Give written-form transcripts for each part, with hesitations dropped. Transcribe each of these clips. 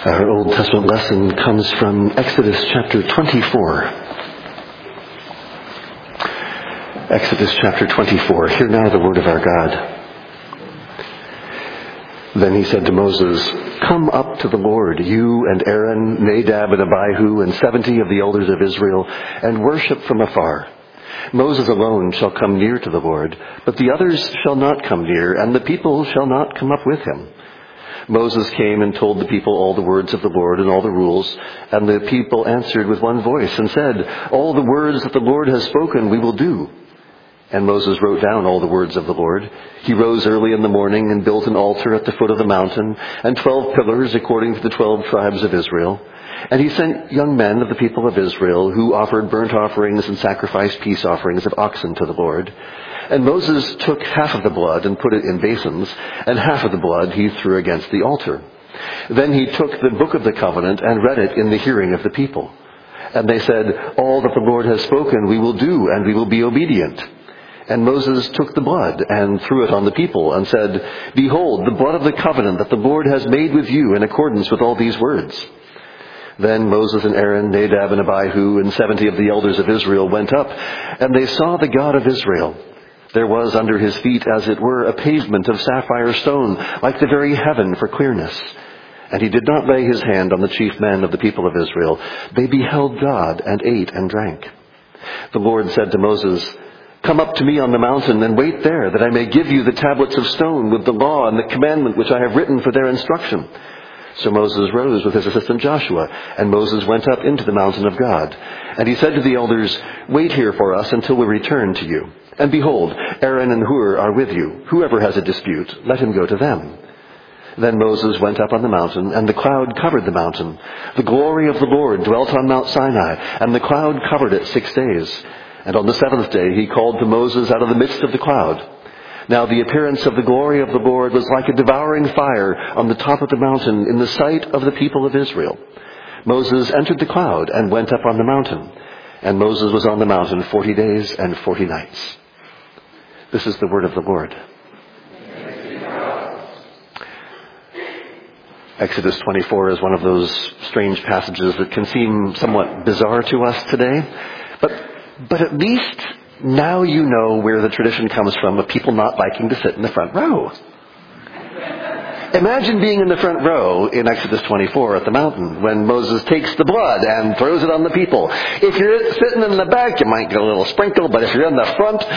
Our Old Testament lesson comes from Exodus chapter 24. Exodus chapter 24. Hear now the word of our God. Then he said to Moses, "Come up to the Lord, you and Aaron, Nadab and Abihu, and 70 of the elders of Israel, and worship from afar. Moses alone shall come near to the Lord, but the others shall not come near, and the people shall not come up with him." Moses came and told the people all the words of the Lord and all the rules, and the people answered with one voice and said, "All the words that the Lord has spoken we will do." And Moses wrote down all the words of the Lord. He rose early in the morning and built an altar at the foot of the mountain, and 12 pillars according to the 12 tribes of Israel. And he sent young men of the people of Israel who offered burnt offerings and sacrificed peace offerings of oxen to the Lord. And Moses took half of the blood and put it in basins, and half of the blood he threw against the altar. Then he took the book of the covenant and read it in the hearing of the people. And they said, "All that the Lord has spoken we will do, and we will be obedient." And Moses took the blood and threw it on the people and said, "Behold, the blood of the covenant that the Lord has made with you in accordance with all these words." Then Moses and Aaron, Nadab and Abihu, and 70 of the elders of Israel went up, and they saw the God of Israel. There was under his feet, as it were, a pavement of sapphire stone, like the very heaven for clearness. And he did not lay his hand on the chief men of the people of Israel. They beheld God and ate and drank. The Lord said to Moses, "Come up to me on the mountain and wait there, that I may give you the tablets of stone with the law and the commandment which I have written for their instruction." So Moses rose with his assistant Joshua, and Moses went up into the mountain of God. And he said to the elders, "Wait here for us until we return to you. And behold, Aaron and Hur are with you. Whoever has a dispute, let him go to them." Then Moses went up on the mountain, and the cloud covered the mountain. The glory of the Lord dwelt on Mount Sinai, and the cloud covered it 6 days. And on the 7th day he called to Moses out of the midst of the cloud. Now the appearance of the glory of the Lord was like a devouring fire on the top of the mountain in the sight of the people of Israel. Moses entered the cloud and went up on the mountain. And Moses was on the mountain 40 days and 40 nights. This is the word of the Lord. Exodus 24 is one of those strange passages that can seem somewhat bizarre to us today. But at least now you know where the tradition comes from of people not liking to sit in the front row. Imagine being in the front row in Exodus 24 at the mountain when Moses takes the blood and throws it on the people. If you're sitting in the back, you might get a little sprinkle, but if you're in the front...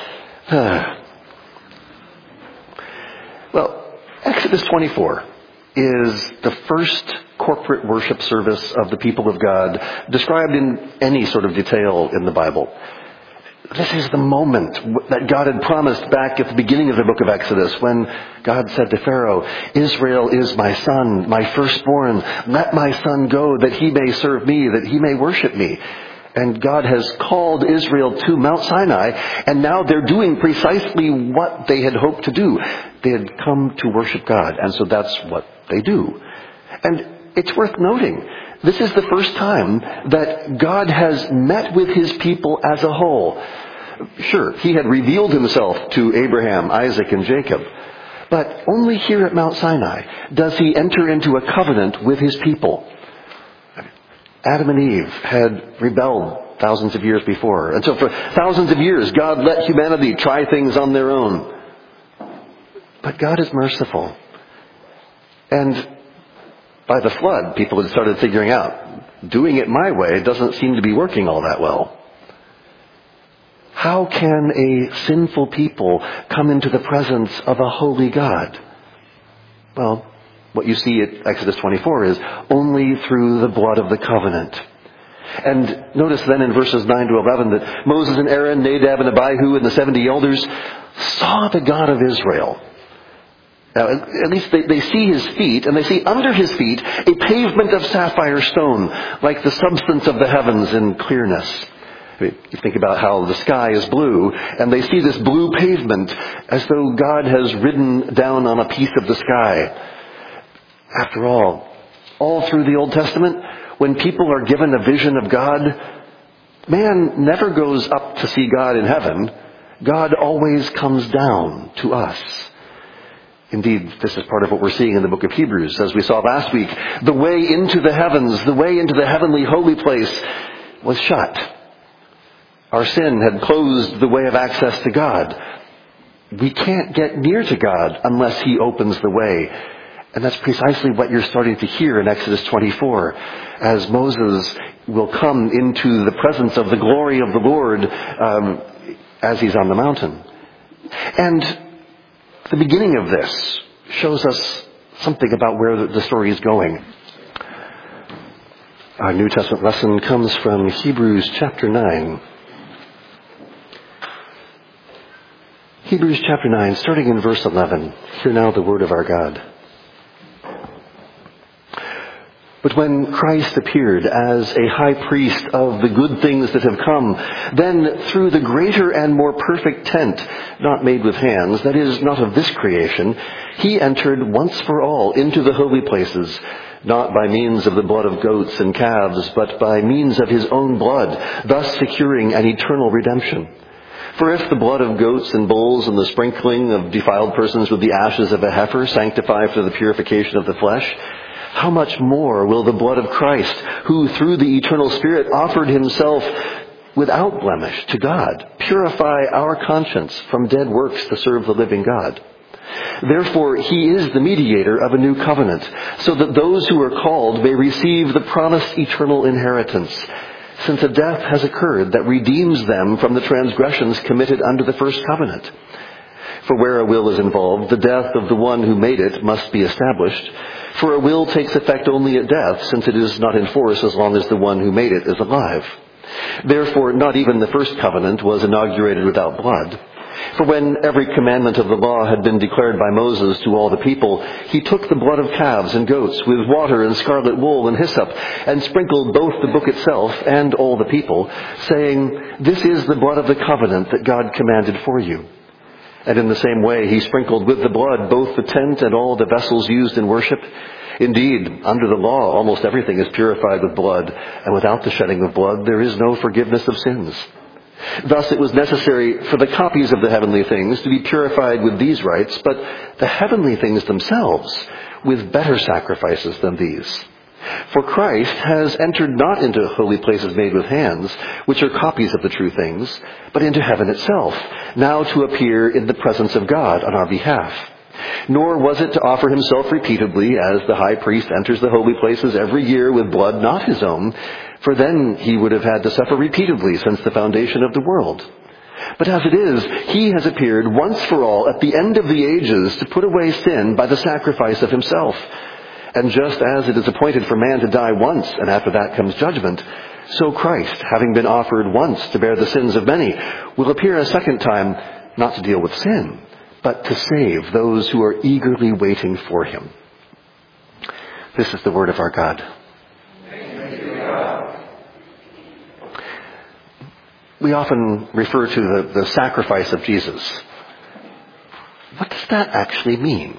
Well, Exodus 24 is the first corporate worship service of the people of God described in any sort of detail in the Bible. This is the moment that God had promised back at the beginning of the book of Exodus when God said to Pharaoh, "Israel is my son, my firstborn. Let my son go that he may serve me, that he may worship me." And God has called Israel to Mount Sinai, and now they're doing precisely what they had hoped to do. They had come to worship God, and so that's what they do. And it's worth noting, this is the first time that God has met with his people as a whole. Sure, he had revealed himself to Abraham, Isaac, and Jacob. But only here at Mount Sinai does he enter into a covenant with his people. Adam and Eve had rebelled thousands of years before. And so for thousands of years, God let humanity try things on their own. But God is merciful. And by the flood, people had started figuring out, doing it my way doesn't seem to be working all that well. How can a sinful people come into the presence of a holy God? Well, what you see at Exodus 24 is only through the blood of the covenant. And notice then in verses 9 to 11 that Moses and Aaron, Nadab and Abihu, and the 70 elders saw the God of Israel. Now, at least they see his feet, and they see under his feet a pavement of sapphire stone, like the substance of the heavens in clearness. You think about how the sky is blue, and they see this blue pavement as though God has ridden down on a piece of the sky. After all through the Old Testament, when people are given a vision of God, man never goes up to see God in heaven. God always comes down to us. Indeed, this is part of what we're seeing in the book of Hebrews, as we saw last week. The way into the heavens, the way into the heavenly holy place was shut. Our sin had closed the way of access to God. We can't get near to God unless He opens the way. And that's precisely what you're starting to hear in Exodus 24, as Moses will come into the presence of the glory of the Lord as he's on the mountain. And the beginning of this shows us something about where the story is going. Our New Testament lesson comes from Hebrews chapter 9. Hebrews chapter 9, starting in verse 11. Hear now the word of our God. But when Christ appeared as a high priest of the good things that have come, then through the greater and more perfect tent, not made with hands, that is, not of this creation, He entered once for all into the holy places, not by means of the blood of goats and calves, but by means of His own blood, thus securing an eternal redemption. For if the blood of goats and bulls and the sprinkling of defiled persons with the ashes of a heifer sanctify for the purification of the flesh, how much more will the blood of Christ, who through the eternal Spirit offered Himself without blemish to God, purify our conscience from dead works to serve the living God? Therefore, He is the mediator of a new covenant, so that those who are called may receive the promised eternal inheritance, since a death has occurred that redeems them from the transgressions committed under the first covenant. For where a will is involved, the death of the one who made it must be established. For a will takes effect only at death, since it is not in force as long as the one who made it is alive. Therefore, not even the first covenant was inaugurated without blood. For when every commandment of the law had been declared by Moses to all the people, he took the blood of calves and goats with water and scarlet wool and hyssop, and sprinkled both the book itself and all the people, saying, "This is the blood of the covenant that God commanded for you." And in the same way, he sprinkled with the blood both the tent and all the vessels used in worship. Indeed, under the law, almost everything is purified with blood, and without the shedding of blood, there is no forgiveness of sins. Thus it was necessary for the copies of the heavenly things to be purified with these rites, but the heavenly things themselves with better sacrifices than these. For Christ has entered not into holy places made with hands, which are copies of the true things, but into heaven itself, now to appear in the presence of God on our behalf. Nor was it to offer himself repeatedly, as the high priest enters the holy places every year with blood not his own, for then he would have had to suffer repeatedly since the foundation of the world. But as it is, he has appeared once for all at the end of the ages to put away sin by the sacrifice of himself. And just as it is appointed for man to die once, and after that comes judgment, so Christ, having been offered once to bear the sins of many, will appear a second time, not to deal with sin, but to save those who are eagerly waiting for him. This is the word of our God. Thanks be to God. We often refer to the sacrifice of Jesus. What does that actually mean?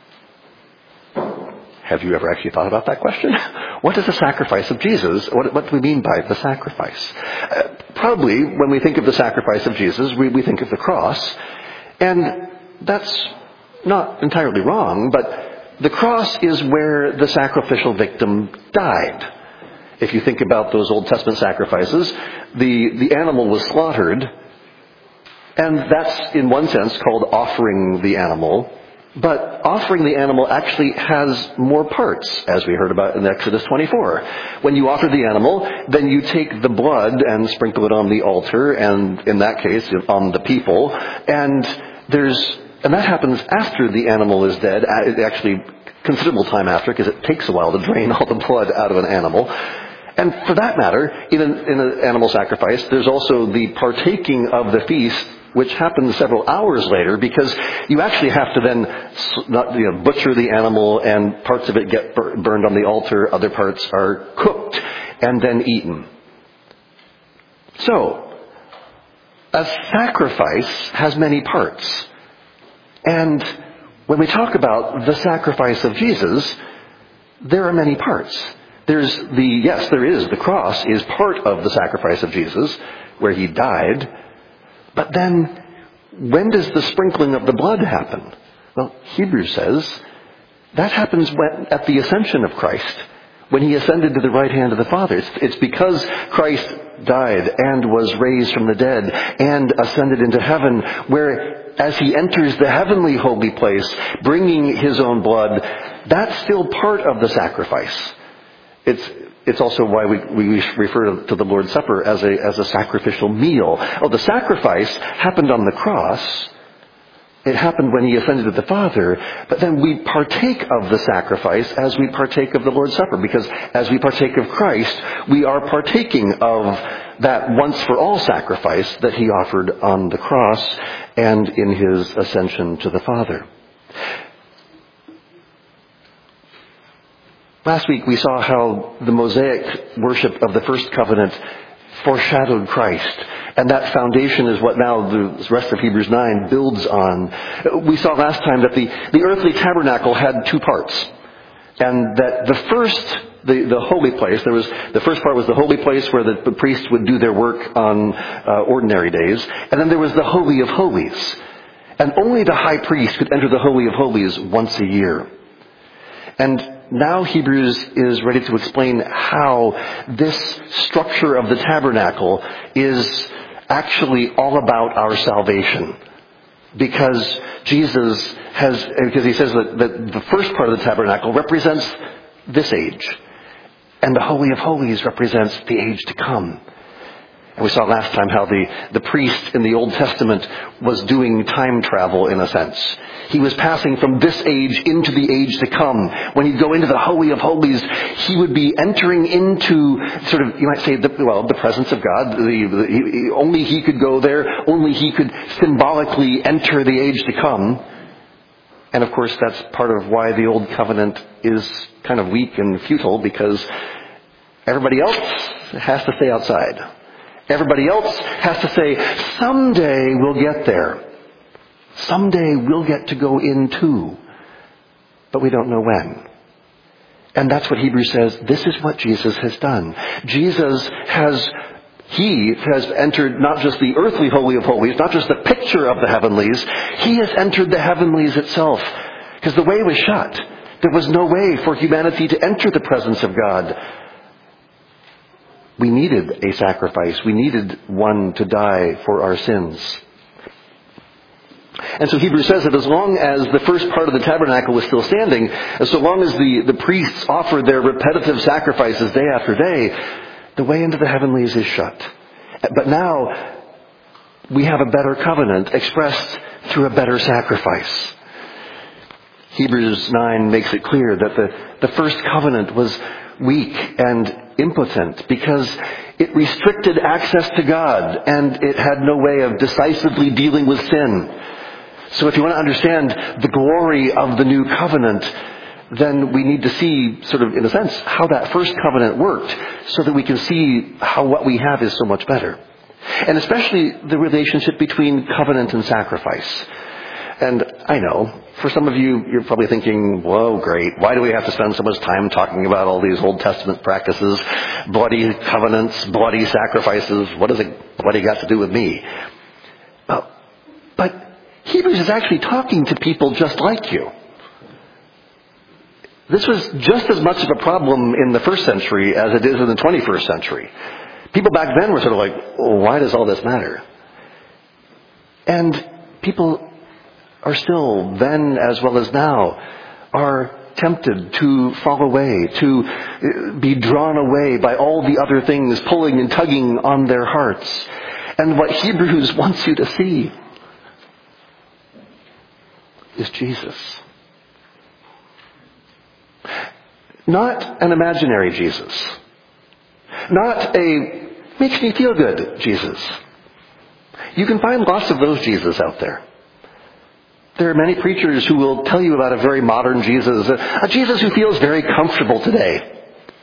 Have you ever actually thought about that question? What is the sacrifice of Jesus? What do we mean by the sacrifice? Probably, when we think of the sacrifice of Jesus, we think of the cross. And that's not entirely wrong, but the cross is where the sacrificial victim died. If you think about those Old Testament sacrifices, the animal was slaughtered, and that's in one sense called offering the animal. But offering the animal actually has more parts, as we heard about in Exodus 24. When you offer the animal, then you take the blood and sprinkle it on the altar, and in that case, on the people. And that happens after the animal is dead, actually considerable time after, because it takes a while to drain all the blood out of an animal. And for that matter, in an animal sacrifice, there's also the partaking of the feast, which happens several hours later, because you actually have to then butcher the animal, and parts of it get burned on the altar, other parts are cooked and then eaten. So, a sacrifice has many parts. And when we talk about the sacrifice of Jesus, there are many parts. There is the cross is part of the sacrifice of Jesus, where he died. But then, when does the sprinkling of the blood happen? Well, Hebrews says that happens at the ascension of Christ, when he ascended to the right hand of the Father. It's because Christ died and was raised from the dead and ascended into heaven, where as he enters the heavenly holy place, bringing his own blood, that's still part of the sacrifice. It's also why we refer to the Lord's Supper as a sacrificial meal. Oh, the sacrifice happened on the cross. It happened when he ascended to the Father, but then we partake of the sacrifice as we partake of the Lord's Supper, because as we partake of Christ, we are partaking of that once-for-all sacrifice that he offered on the cross and in his ascension to the Father. Last week we saw how the Mosaic worship of the first covenant foreshadowed Christ. And that foundation is what now the rest of Hebrews 9 builds on. We saw last time that the earthly tabernacle had two parts. And that the holy place, the first part was the holy place where the priests would do their work on ordinary days. And then there was the Holy of Holies. And only the high priest could enter the Holy of Holies once a year. And now Hebrews is ready to explain how this structure of the tabernacle is actually all about our salvation. Because he says that the first part of the tabernacle represents this age. And the Holy of Holies represents the age to come. And we saw last time how the priest in the Old Testament was doing time travel in a sense. He was passing from this age into the age to come. When he'd go into the Holy of Holies, he would be entering into sort of, you might say, the presence of God. Only he could go there. Only he could symbolically enter the age to come. And of course, that's part of why the Old Covenant is kind of weak and futile, because everybody else has to stay outside. Everybody else has to say, someday we'll get there. Someday we'll get to go in too. But we don't know when. And that's what Hebrews says. This is what Jesus has done. Jesus has entered not just the earthly Holy of Holies, not just the picture of the heavenlies. He has entered the heavenlies itself. Because the way was shut. There was no way for humanity to enter the presence of God. We needed a sacrifice. We needed one to die for our sins. And so Hebrews says that as long as the first part of the tabernacle was still standing, and so long as the priests offered their repetitive sacrifices day after day, the way into the heavenlies is shut. But now we have a better covenant expressed through a better sacrifice. Hebrews 9 makes it clear that the first covenant was weak and impotent because it restricted access to God and it had no way of decisively dealing with sin. So if you want to understand the glory of the new covenant, then we need to see, sort of in a sense, how that first covenant worked so that we can see how what we have is so much better. And especially the relationship between covenant and sacrifice. And I know, for some of you, you're probably thinking, whoa, great. Why do we have to spend so much time talking about all these Old Testament practices, bloody covenants, bloody sacrifices? What do you got to do with me? But Hebrews is actually talking to people just like you. This was just as much of a problem in the first century as it is in the 21st century. People back then were sort of like, oh, why does all this matter? And people are still, then as well as now, are tempted to fall away, to be drawn away by all the other things pulling and tugging on their hearts. And what Hebrews wants you to see is Jesus. Not an imaginary Jesus. Not a makes me feel good Jesus. You can find lots of those Jesus out there. There are many preachers who will tell you about a very modern Jesus, a Jesus who feels very comfortable today.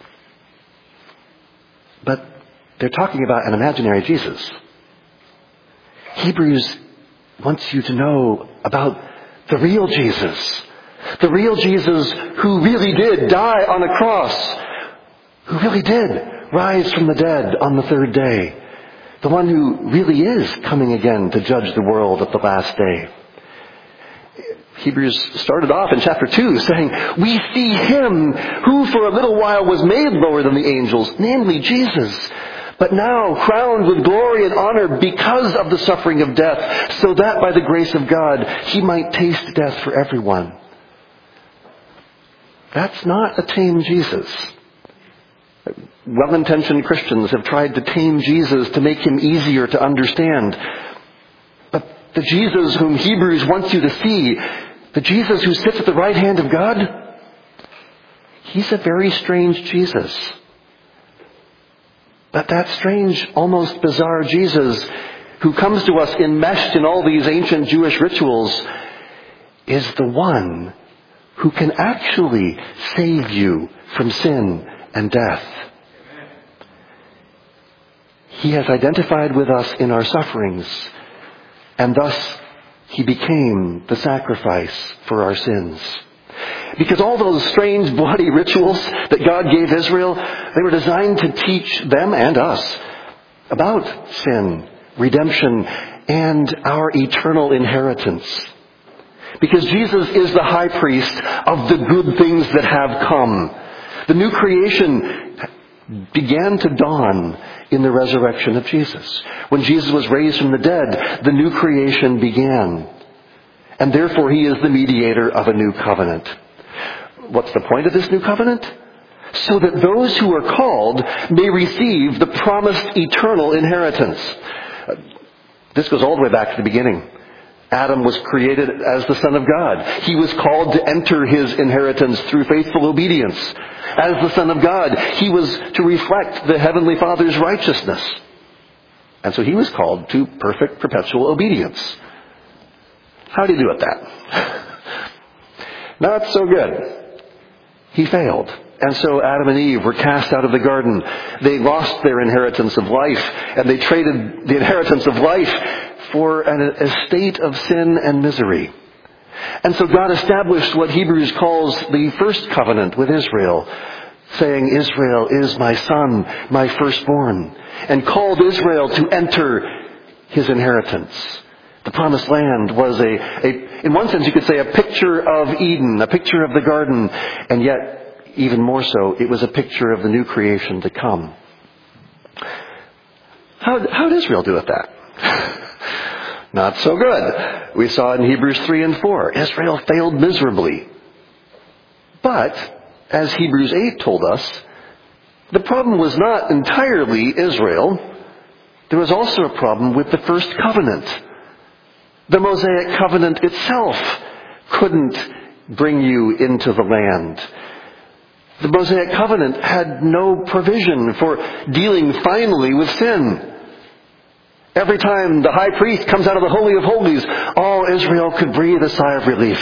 But they're talking about an imaginary Jesus. Hebrews wants you to know about the real Jesus. The real Jesus who really did die on a cross. Who really did rise from the dead on the third day. The one who really is coming again to judge the world at the last day. Hebrews started off in chapter 2 saying, we see him who for a little while was made lower than the angels, namely Jesus, but now crowned with glory and honor because of the suffering of death, so that by the grace of God he might taste death for everyone. That's not a tame Jesus. Well-intentioned Christians have tried to tame Jesus to make him easier to understand. But the Jesus whom Hebrews wants you to see, the Jesus who sits at the right hand of God, he's a very strange Jesus. But that strange, almost bizarre Jesus who comes to us enmeshed in all these ancient Jewish rituals is the one who can actually save you from sin and death. He has identified with us in our sufferings, and thus he became the sacrifice for our sins. Because all those strange, bloody rituals that God gave Israel, they were designed to teach them and us about sin, redemption, and our eternal inheritance. Because Jesus is the high priest of the good things that have come. The new creation began to dawn in the resurrection of Jesus. When Jesus was raised from the dead, the new creation began. And therefore he is the mediator of a new covenant. What's the point of this new covenant? So that those who are called may receive the promised eternal inheritance. This goes all the way back to the beginning. Adam was created as the Son of God. He was called to enter his inheritance through faithful obedience. As the Son of God, he was to reflect the Heavenly Father's righteousness. And so he was called to perfect, perpetual obedience. How did he do at that? Not so good. He failed. And so Adam and Eve were cast out of the garden. They lost their inheritance of life, and they traded the inheritance of life for an estate of sin and misery. And so God established what Hebrews calls the first covenant with Israel, saying, Israel is my son, my firstborn, and called Israel to enter his inheritance. The promised land was in one sense you could say, a picture of Eden, a picture of the garden, and yet, even more so, it was a picture of the new creation to come. How did Israel do with that? Not so good. We saw in Hebrews 3 and 4, Israel failed miserably. But, as Hebrews 8 told us, the problem was not entirely Israel. There was also a problem with the first covenant. The Mosaic covenant itself couldn't bring you into the land. The Mosaic covenant had no provision for dealing finally with sin. Every time the high priest comes out of the Holy of Holies, all Israel could breathe a sigh of relief.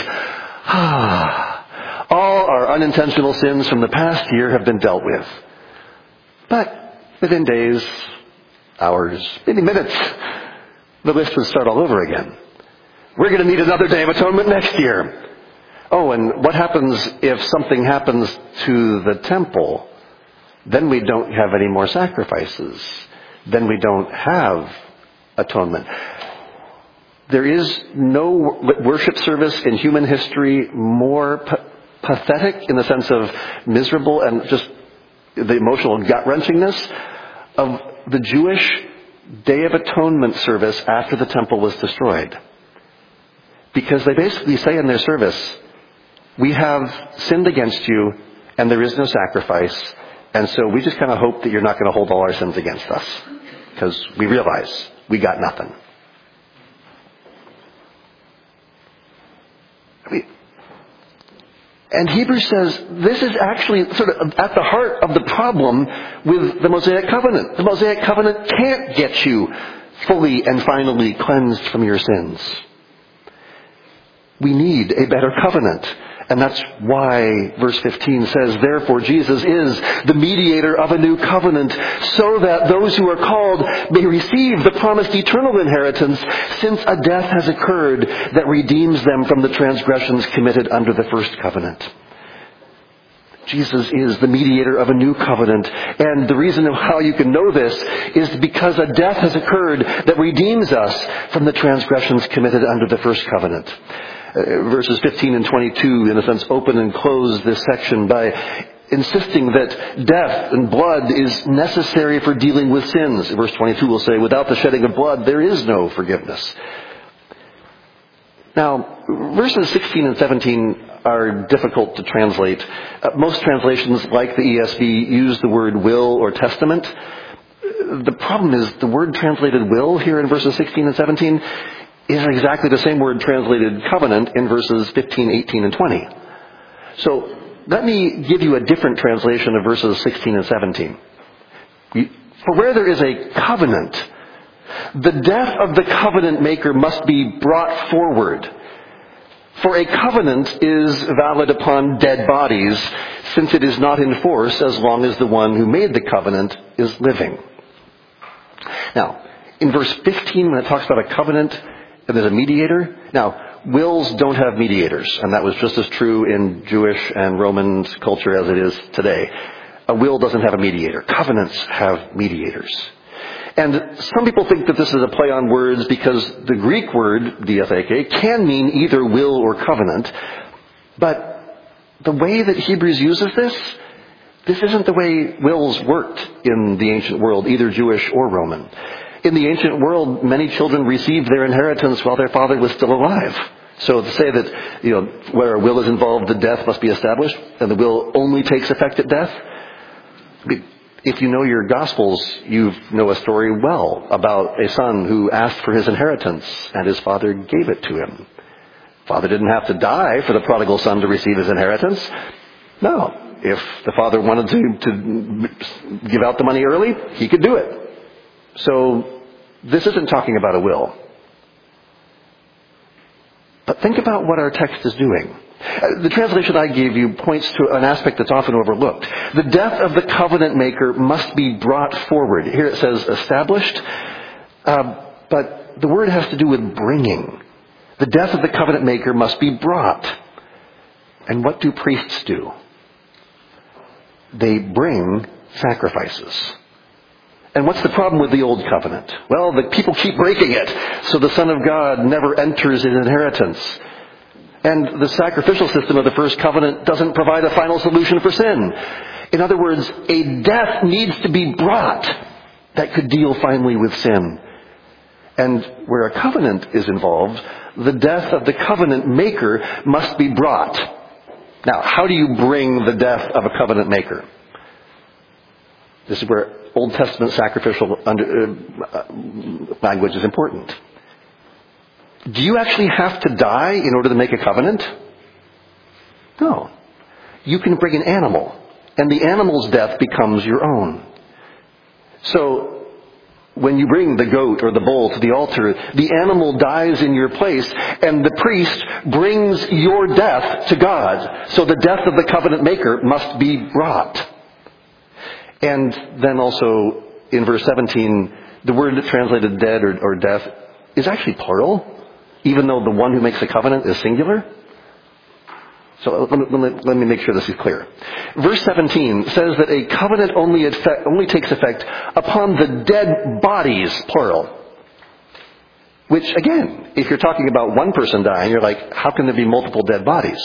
All our unintentional sins from the past year have been dealt with. But within days, hours, maybe minutes, the list would start all over again. We're going to need another Day of Atonement next year. Oh, and what happens if something happens to the temple? Then we don't have any more sacrifices. Then we don't have atonement. There is no worship service in human history more pathetic in the sense of miserable and just the emotional gut-wrenchingness of the Jewish Day of Atonement service after the temple was destroyed. Because they basically say in their service, we have sinned against you and there is no sacrifice, and so we just kind of hope that you're not going to hold all our sins against us. Because we realize we got nothing. And Hebrews says this is actually sort of at the heart of the problem with the Mosaic covenant. The Mosaic covenant can't get you fully and finally cleansed from your sins. We need a better covenant. And that's why verse 15 says, therefore Jesus is the mediator of a new covenant, so that those who are called may receive the promised eternal inheritance, since a death has occurred that redeems them from the transgressions committed under the first covenant. Jesus is the mediator of a new covenant, and the reason of how you can know this is because a death has occurred that redeems us from the transgressions committed under the first covenant. Verses 15 and 22, in a sense, open and close this section by insisting that death and blood is necessary for dealing with sins. Verse 22 will say, without the shedding of blood, there is no forgiveness. Now, verses 16 and 17 are difficult to translate. Most translations, like the ESV, use the word will or testament. The problem is the word translated will here in verses 16 and 17 is exactly the same word translated covenant in verses 15, 18, and 20. So let me give you a different translation of verses 16 and 17. For where there is a covenant, the death of the covenant maker must be brought forward. For a covenant is valid upon dead bodies, since it is not in force as long as the one who made the covenant is living. Now, in verse 15, when it talks about a covenant and there's a mediator, now, wills don't have mediators, and that was just as true in Jewish and Roman culture as it is today. A will doesn't have a mediator. Covenants have mediators. And some people think that this is a play on words because the Greek word, diatheke, can mean either will or covenant. But the way that Hebrews uses this isn't the way wills worked in the ancient world, either Jewish or Roman. In the ancient world, many children received their inheritance while their father was still alive. So to say that, where a will is involved, the death must be established, and the will only takes effect at death. If you know your Gospels, you know a story well about a son who asked for his inheritance, and his father gave it to him. Father didn't have to die for the prodigal son to receive his inheritance. No. If the father wanted to give out the money early, he could do it. So this isn't talking about a will. But think about what our text is doing. The translation I gave you points to an aspect that's often overlooked. The death of the covenant maker must be brought forward. Here it says established, but the word has to do with bringing. The death of the covenant maker must be brought. And what do priests do? They bring sacrifices. And what's the problem with the old covenant? Well, the people keep breaking it, so the Son of God never enters his inheritance. And the sacrificial system of the first covenant doesn't provide a final solution for sin. In other words, a death needs to be brought that could deal finally with sin. And where a covenant is involved, the death of the covenant maker must be brought. Now, how do you bring the death of a covenant maker? This is where Old Testament sacrificial language is important. Do you actually have to die in order to make a covenant? No. You can bring an animal, and the animal's death becomes your own. So, when you bring the goat or the bull to the altar, the animal dies in your place, and the priest brings your death to God. So the death of the covenant maker must be brought. And then also, in verse 17, the word translated dead or death is actually plural, even though the one who makes the covenant is singular. So let me make sure this is clear. Verse 17 says that a covenant only takes effect upon the dead bodies, plural. Which, again, if you're talking about one person dying, you're like, how can there be multiple dead bodies?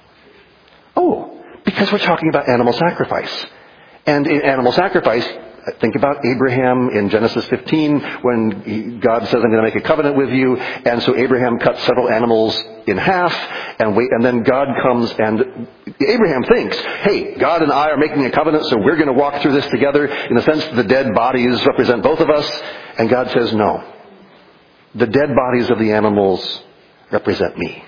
Oh, because we're talking about animal sacrifice. And in animal sacrifice, think about Abraham in Genesis 15 when God says, I'm going to make a covenant with you. And so Abraham cuts several animals in half and then God comes and Abraham thinks, hey, God and I are making a covenant, so we're going to walk through this together. In a sense, the dead bodies represent both of us. And God says, no. The dead bodies of the animals represent me.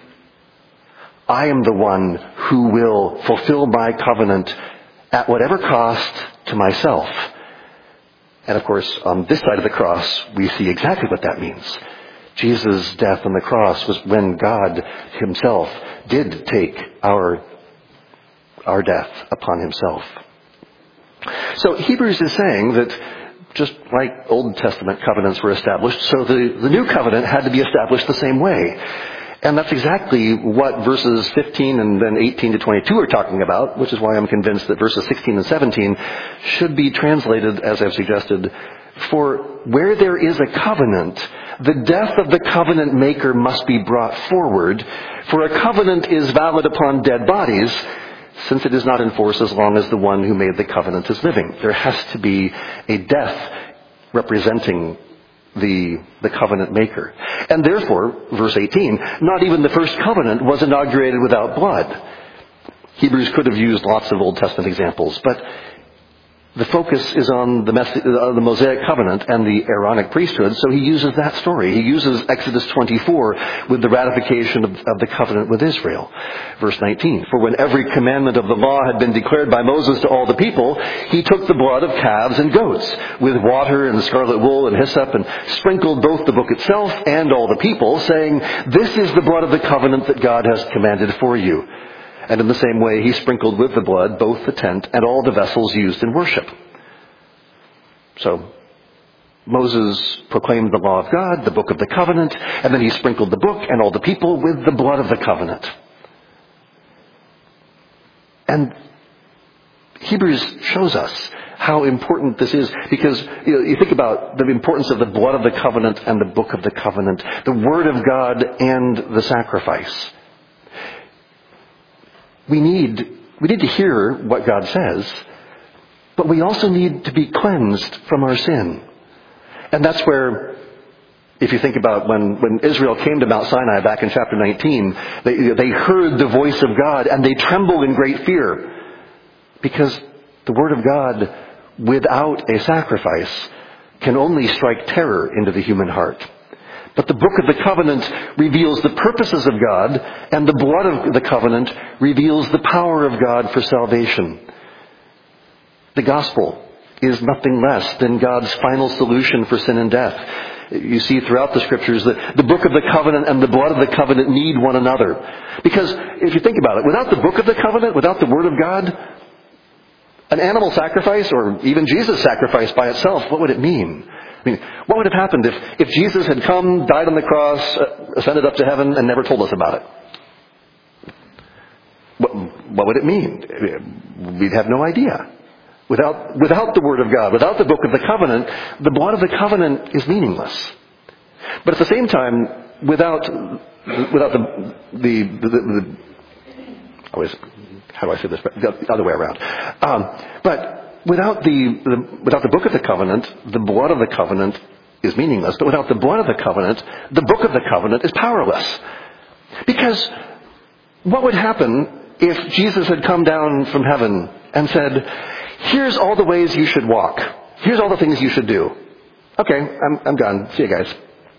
I am the one who will fulfill my covenant at whatever cost to myself. And of course, on this side of the cross, we see exactly what that means. Jesus' death on the cross was when God himself did take our death upon himself. So Hebrews is saying that just like Old Testament covenants were established, so the new covenant had to be established the same way. And that's exactly what verses 15 and then 18 to 22 are talking about, which is why I'm convinced that verses 16 and 17 should be translated, as I've suggested, For where there is a covenant, the death of the covenant maker must be brought forward, for a covenant is valid upon dead bodies, since it is not in force as long as the one who made the covenant is living. There has to be a death representing the covenant maker. And therefore, verse 18, not even the first covenant was inaugurated without blood. Hebrews could have used lots of Old Testament examples, but the focus is on the Mosaic covenant and the Aaronic priesthood, so he uses that story. He uses Exodus 24 with the ratification of the covenant with Israel. Verse 19, for when every commandment of the law had been declared by Moses to all the people, he took the blood of calves and goats with water and scarlet wool and hyssop and sprinkled both the book itself and all the people, saying, this is the blood of the covenant that God has commanded for you. And in the same way, he sprinkled with the blood both the tent and all the vessels used in worship. So, Moses proclaimed the law of God, the book of the covenant, and then he sprinkled the book and all the people with the blood of the covenant. And Hebrews shows us how important this is, because you think about the importance of the blood of the covenant and the book of the covenant, the word of God and the sacrifice. We need to hear what God says, but we also need to be cleansed from our sin. And that's where, if you think about when Israel came to Mount Sinai back in chapter 19, they heard the voice of God and they trembled in great fear, because the word of God without a sacrifice can only strike terror into the human heart. But the book of the covenant reveals the purposes of God, and the blood of the covenant reveals the power of God for salvation. The gospel is nothing less than God's final solution for sin and death. You see throughout the scriptures that the book of the covenant and the blood of the covenant need one another. Because if you think about it, without the book of the covenant, without the word of God, an animal sacrifice, or even Jesus' sacrifice by itself, what would it mean? I mean, what would have happened if Jesus had come, died on the cross, ascended up to heaven, and never told us about it? What would it mean? We'd have no idea. Without the Word of God, without the book of the covenant, the blood of the covenant is meaningless. But at the same time, without the how do I say this? The other way around. But without the book of the covenant, the blood of the covenant is meaningless. But without the blood of the covenant, the book of the covenant is powerless. Because what would happen if Jesus had come down from heaven and said, here's all the ways you should walk. Here's all the things you should do. Okay, I'm done. See you guys.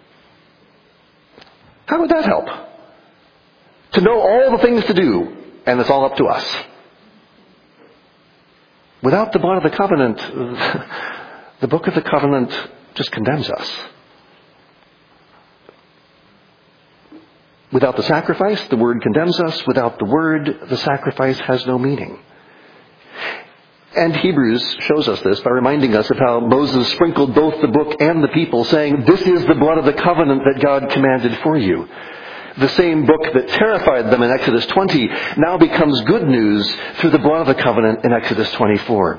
How would that help? To know all the things to do, and it's all up to us. Without the blood of the covenant, the book of the covenant just condemns us. Without the sacrifice, the word condemns us. Without the word, the sacrifice has no meaning. And Hebrews shows us this by reminding us of how Moses sprinkled both the book and the people, saying, this is the blood of the covenant that God commanded for you. The same book that terrified them in Exodus 20 now becomes good news through the blood of the covenant in Exodus 24.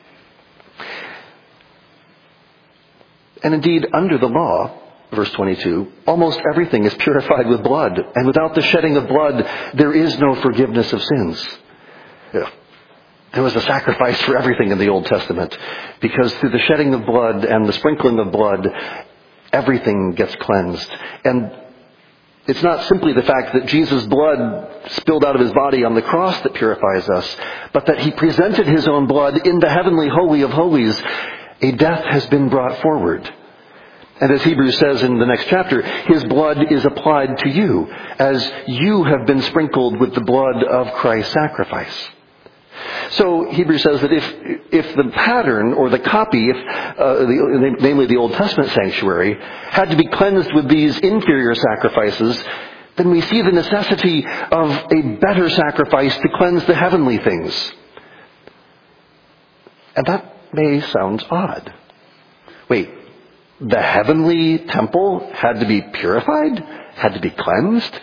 And indeed, under the law, verse 22, almost everything is purified with blood, and without the shedding of blood, there is no forgiveness of sins. There was a sacrifice for everything in the Old Testament, because through the shedding of blood and the sprinkling of blood, everything gets cleansed. And it's not simply the fact that Jesus' blood spilled out of his body on the cross that purifies us, but that he presented his own blood in the heavenly holy of holies. A death has been brought forward. And as Hebrews says in the next chapter, his blood is applied to you, as you have been sprinkled with the blood of Christ's sacrifice. So Hebrews says that if the pattern or the copy, namely the Old Testament sanctuary, had to be cleansed with these inferior sacrifices, then we see the necessity of a better sacrifice to cleanse the heavenly things. And that may sound odd. Wait, the heavenly temple had to be purified? Had to be cleansed?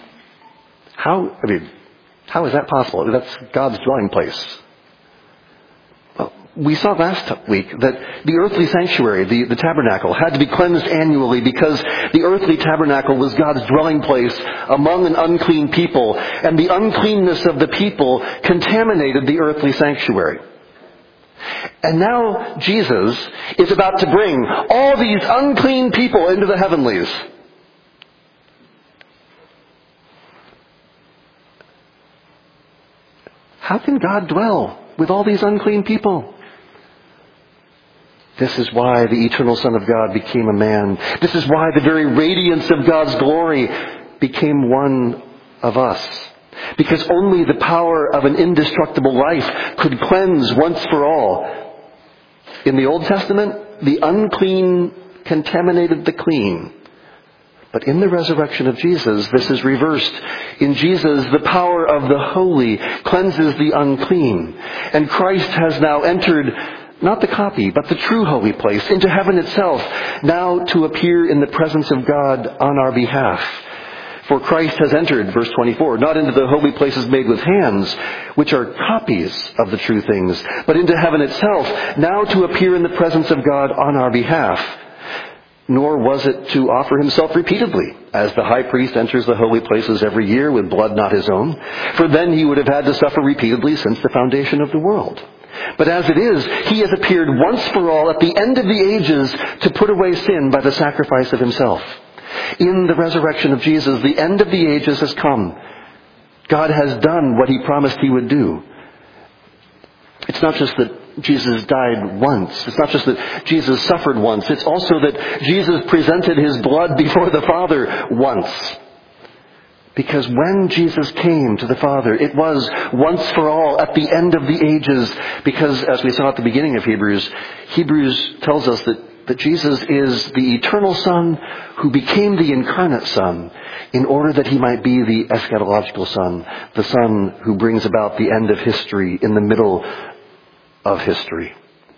How is that possible? That's God's dwelling place. Well, We saw last week that the earthly sanctuary, the tabernacle, had to be cleansed annually because the earthly tabernacle was God's dwelling place among an unclean people, and the uncleanness of the people contaminated the earthly sanctuary. And now Jesus is about to bring all these unclean people into the heavenlies. How can God dwell with all these unclean people? This is why the eternal Son of God became a man. This is why the very radiance of God's glory became one of us. Because only the power of an indestructible life could cleanse once for all. In the Old Testament, the unclean contaminated the clean. But in the resurrection of Jesus, this is reversed. In Jesus, the power of the holy cleanses the unclean. And Christ has now entered not the copy, but the true holy place, into heaven itself, now to appear in the presence of God on our behalf. For Christ has entered, verse 24, not into the holy places made with hands, which are copies of the true things, but into heaven itself, now to appear in the presence of God on our behalf. Nor was it to offer himself repeatedly, as the high priest enters the holy places every year with blood not his own, for then he would have had to suffer repeatedly since the foundation of the world. But as it is, he has appeared once for all at the end of the ages to put away sin by the sacrifice of himself. In the resurrection of Jesus, the end of the ages has come. God has done what he promised he would do. It's not just that Jesus died once. It's not just that Jesus suffered once. It's also that Jesus presented his blood before the Father once. Because when Jesus came to the Father, it was once for all at the end of the ages. Because as we saw at the beginning of Hebrews tells us that Jesus is the eternal Son who became the incarnate Son in order that he might be the eschatological Son, the Son who brings about the end of history in the middle of history.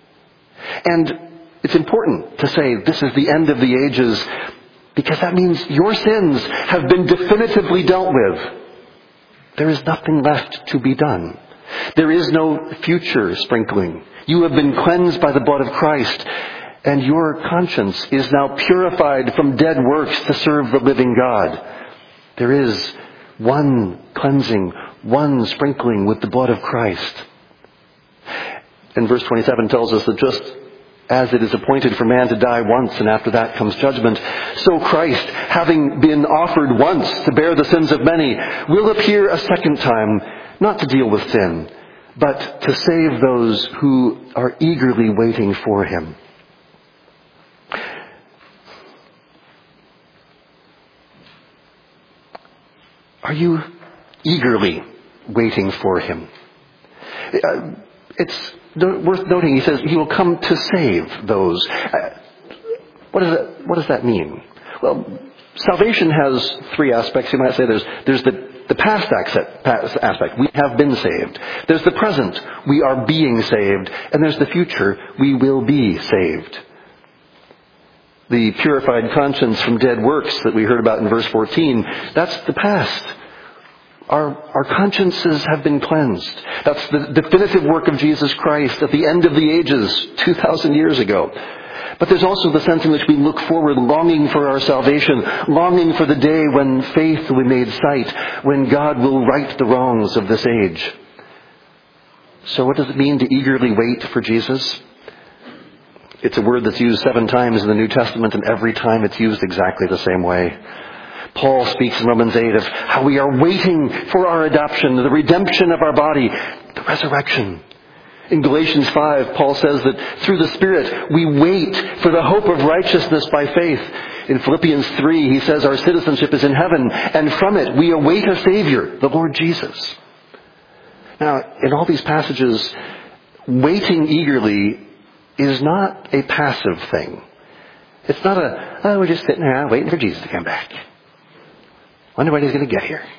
And it's important to say this is the end of the ages, because that means your sins have been definitively dealt with. There is nothing left to be done. There is no future sprinkling. You have been cleansed by the blood of Christ, and your conscience is now purified from dead works to serve the living God. There is one cleansing, one sprinkling with the blood of Christ. And verse 27 tells us that just as it is appointed for man to die once, and after that comes judgment, so Christ, having been offered once to bear the sins of many, will appear a second time, not to deal with sin, but to save those who are eagerly waiting for him. Are you eagerly waiting for him? It's worth noting, he says he will come to save those. What does that mean? Well, salvation has three aspects. You might say there's the past aspect. We have been saved. There's the present. We are being saved. And there's the future. We will be saved. The purified conscience from dead works that we heard about in verse 14, that's the past. Our consciences have been cleansed. That's the definitive work of Jesus Christ at the end of the ages, 2,000 years ago. But there's also the sense in which we look forward, longing for our salvation, longing for the day when faith will be made sight, when God will right the wrongs of this age. So what does it mean to eagerly wait for Jesus? It's a word that's used 7 times in the New Testament, and every time it's used exactly the same way. Paul speaks in Romans 8 of how we are waiting for our adoption, the redemption of our body, the resurrection. In Galatians 5, Paul says that through the Spirit we wait for the hope of righteousness by faith. In Philippians 3, he says our citizenship is in heaven, and from it we await a Savior, the Lord Jesus. Now, in all these passages, waiting eagerly is not a passive thing. It's not we're just sitting around waiting for Jesus to come back. Wonder when he's going to get here.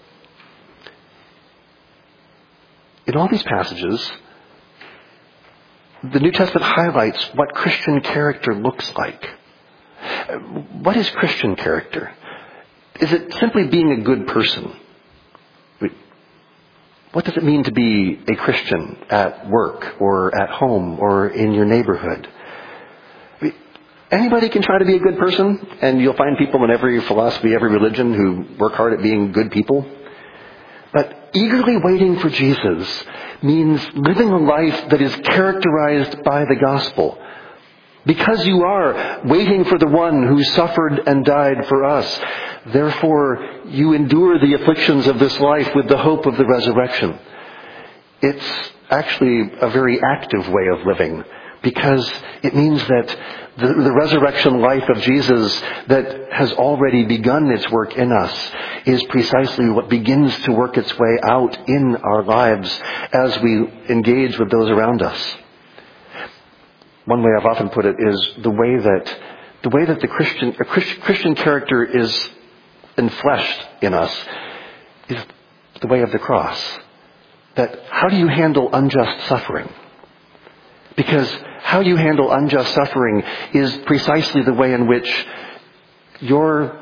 In all these passages, the New Testament highlights what Christian character looks like. What is Christian character? Is it simply being a good person? What does it mean to be a Christian at work or at home or in your neighborhood? Anybody can try to be a good person, and you'll find people in every philosophy, every religion who work hard at being good people. But eagerly waiting for Jesus means living a life that is characterized by the gospel. Because you are waiting for the one who suffered and died for us, therefore you endure the afflictions of this life with the hope of the resurrection. It's actually a very active way of living, because it means that the resurrection life of Jesus that has already begun its work in us is precisely what begins to work its way out in our lives as we engage with those around us. One way I've often put it is the way that the Christian character is enfleshed in us is the way of the cross. That how do you handle unjust suffering? Because how you handle unjust suffering is precisely the way in which your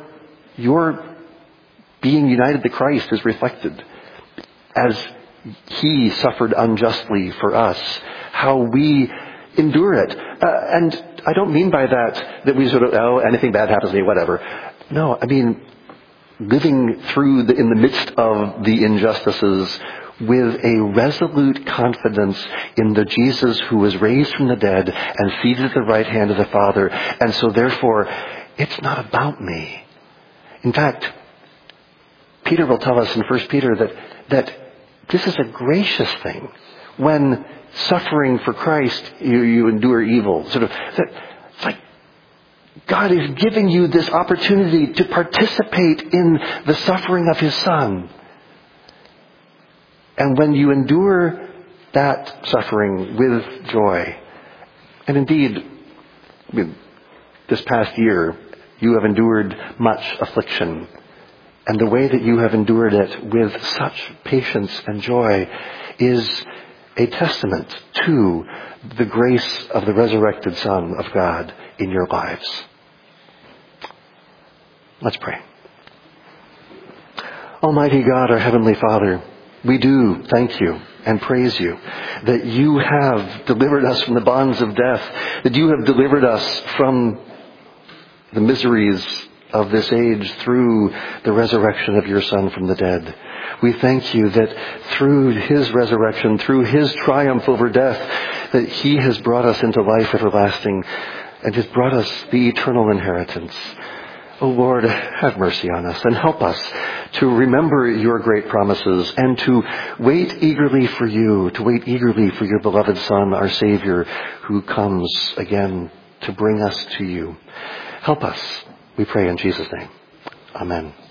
being united to Christ is reflected. As He suffered unjustly for us, how we endure it. And I don't mean by that we sort of, anything bad happens to me, whatever. No, I mean living through in the midst of the injustices with a resolute confidence in the Jesus who was raised from the dead and seated at the right hand of the Father. And so therefore, it's not about me. In fact, Peter will tell us in 1 Peter that this is a gracious thing. When suffering for Christ, you endure evil. It's like God is giving you this opportunity to participate in the suffering of His Son. And when you endure that suffering with joy, and indeed, this past year, you have endured much affliction. And the way that you have endured it with such patience and joy is a testament to the grace of the resurrected Son of God in your lives. Let's pray. Almighty God, our Heavenly Father, we do thank you and praise you that you have delivered us from the bonds of death, that you have delivered us from the miseries of this age through the resurrection of your Son from the dead. We thank you that through His resurrection, through His triumph over death, that He has brought us into life everlasting and has brought us the eternal inheritance. O Lord, have mercy on us and help us to remember your great promises and to wait eagerly for you, to wait eagerly for your beloved Son, our Savior, who comes again to bring us to you. Help us, we pray in Jesus' name. Amen.